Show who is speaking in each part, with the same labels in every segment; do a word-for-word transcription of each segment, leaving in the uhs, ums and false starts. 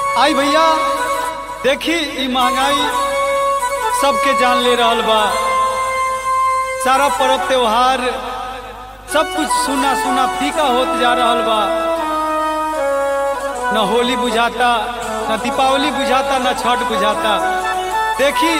Speaker 1: आई भैया देखी ई महंगाई सबके जान ले रहल बा। सारा पर्व त्योहार सब कुछ सुना सुना फीका होत जा रहल बा। न होली बुझाता, न दीपावली बुझाता, न छठ बुझाता। देखी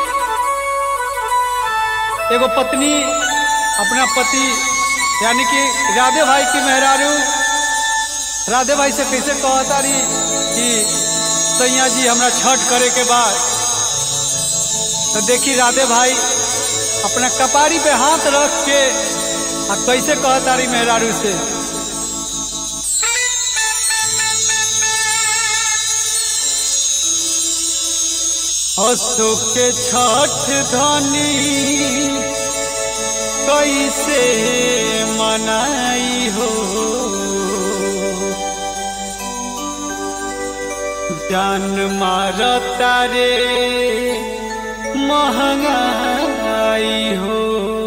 Speaker 1: एगो पत्नी अपना पति यानी कि राधे भाई की मेहरारू राधे भाई से कैसे कहता रही कि सैया जी हमरा छठ करे के बाद। तो देखी राधे भाई अपना कपारी पे हाथ रख के आ कैसे कहता रही मेहरारू से। अशोक के छठ धनी कैसे मनाई हो, जान मारता रे महंगाई हो।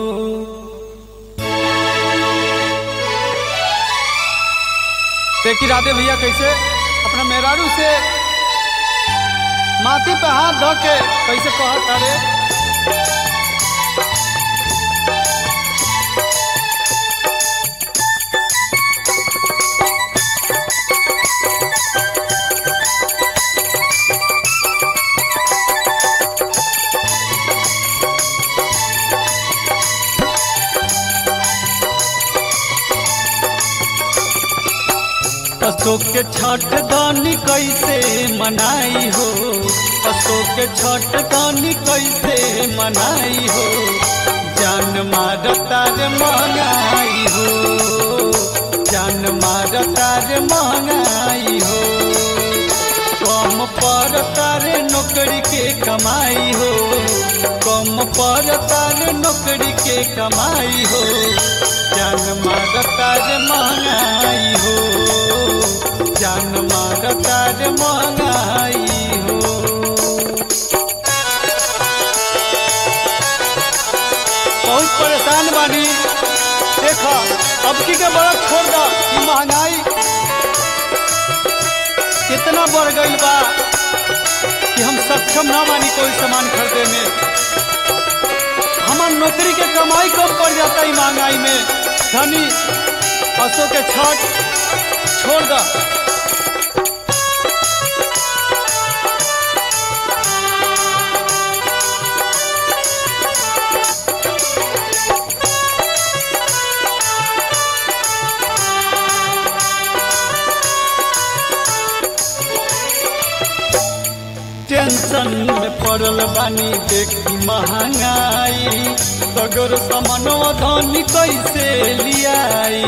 Speaker 1: देखी राधे भैया कैसे अपना मेहरारू से माथी पे हाथ धो के कैसे कहता रे। अशोक के छठ दानी कैसे मनाई हो, अशोक के छठ दानी कैसे मनाई हो, जान मारता रे महंगाई हो, जान मारता रे महंगाई हो। कम पड़ता रे नौकरी के कमाई हो, कम पड़ता रे नौकरी के कमाई हो, जान मारता रे महंगाई हो, जान मारता रे महंगाई हो। बहुत परेशान बानी। देखा अब की के बड़ा छोड़ दा, महंगाई इतना बढ़ गई बा कि हम सक्षम ना बानी कोई सामान खरीदे में। हमार नौकरी के कमाई कम पड़ जाता है महंगाई में। धनी अशोक के छठ छोड़ दा। टेंशन में पड़ल बानी देखी महंगाई, सगर सामानो धनी कैसे लियाई।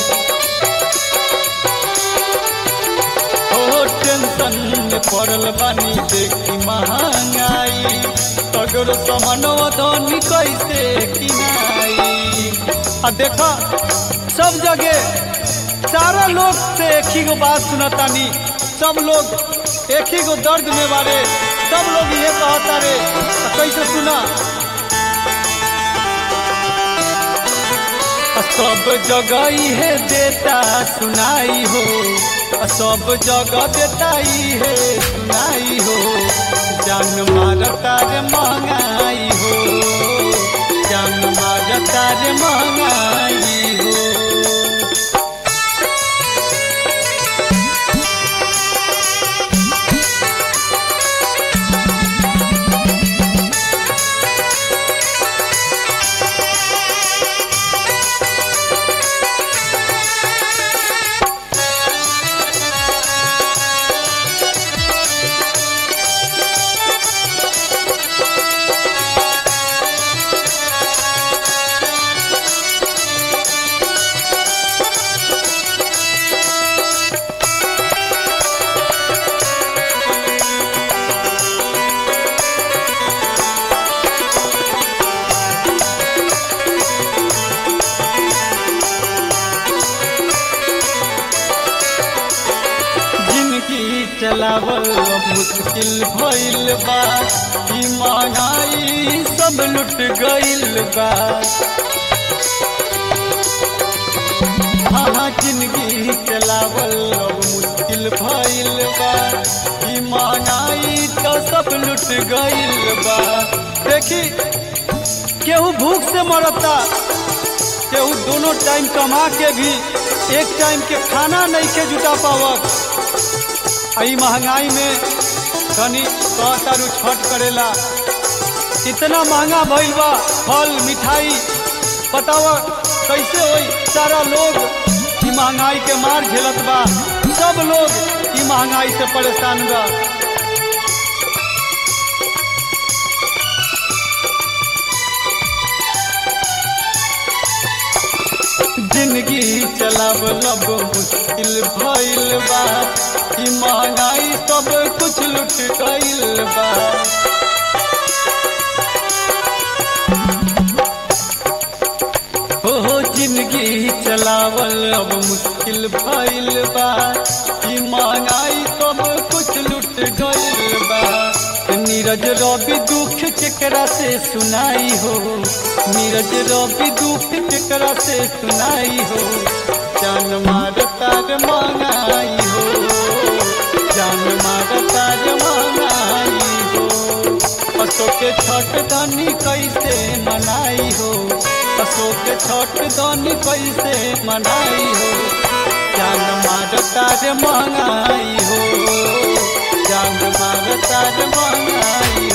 Speaker 1: ओ टेंशन में पड़ल बानी देखी महंगाई, सगर सामानो धनी कैसे किनाई। आ देखा सब जगह सारा लोग से एक ही गो बात सुनतानी, सब लोग एक ही गो दर्द में बारे, सब लोग ये कहता रे। कैसे सुना, सब जगह है देता सुनाई हो, सब जगह देता ही है सुनाई हो, जान मारता रे महंगाई हो, जान मारता रे महंगाई हो। चलावल मुश्किल भइल बा, ई महंगाई सब लुट गइल बा। हाँ जिंदगी चलावल अब मुश्किल भइल बा, लुट गइल बा। देखी केहू भूख से मरता, केहू दोनों टाइम कमा के भी एक टाइम के खाना नहीं के जुटा पावत। आई महंगाई में तनी कहतारू छठ करेला, इतना महंगा भइल बा फल मिठाई, बतावा कैसे होई। सारा लोग ई महंगाई के मार झेलत बा, सब लोग ई महंगाई से परेशान बा। जिंदगी चलावल अब मुश्किल भइल बा, ई महंगाई सब कुछ लुट गइल बा। हो जिंदगी चलावल अब मुश्किल भइल बा, ई महंगाई सब कुछ लुट गइल बा। नीरज रवि दुख केकरा से सुनाई हो, नीरज रवि दुख केकरा से सुनाई हो। जान मारता रे महंगाई हो, जान मारता रे महंगाई हो। अशोक के छठ धनी कैसे मनाई हो, अशोक के छठ धनी कैसे मनाई हो। जान मारता रे महंगाई हो, जान मारता रे महंगाई।